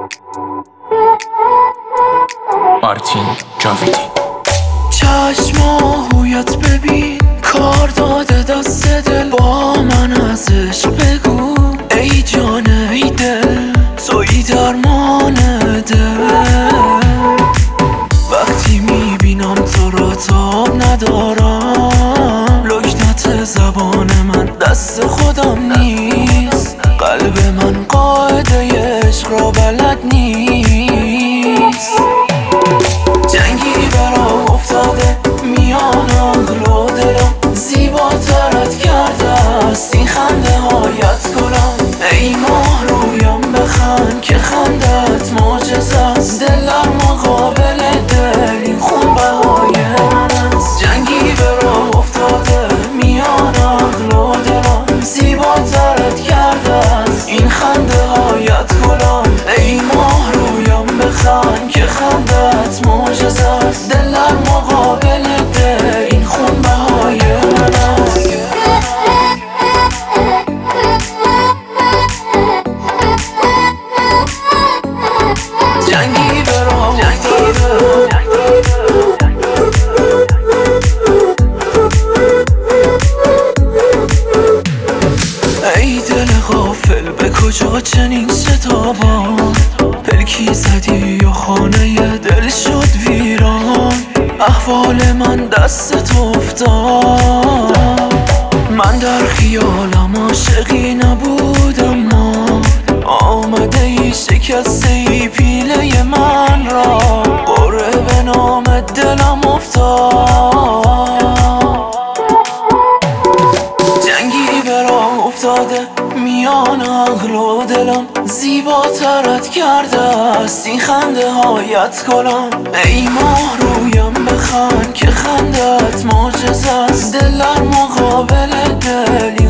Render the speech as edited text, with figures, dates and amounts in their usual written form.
مارتین جاویدی. چشم آهویت ببین، کار داده دست دل، با من ازش بگو ای جان ای دل، تویی درمان دل. وقتی میبینم تو را تاب ندارم، لکنت زبان من دست خودم نیست، قلب من قاعده عشق را بلد نیست. جنگی برام افتاده میان عقل و دلم، زیباترت کرده است این خنده هایت کنم. ای ماه رویم بخند که خندت معجزه است، دل در مقابل دل این خون بهای من است. جنگی برام افتاده میان عقل و دلم، زیباترت کرده است این خنده هایت کنم. ای ماه رویم بخند که خندت معجزه است، دل در مقابل دل این خون بهای من است. جنگی برام افتاده، ای دل غافل به کجا چنین شتابان، پلکی زدی و خانه دل شد ویران. احوال من دست افتاد، من در خیالم عاشقی نبود، اما آمده ای شکسته ای پیله من را، قره به نام دلم افتاد. جنگی برام افتاده میان عقل و دلم، زیباترت کرده است این خنده هایت کنم. ای ماه رویم بخند که خندت معجزه است، دل در مقابل دل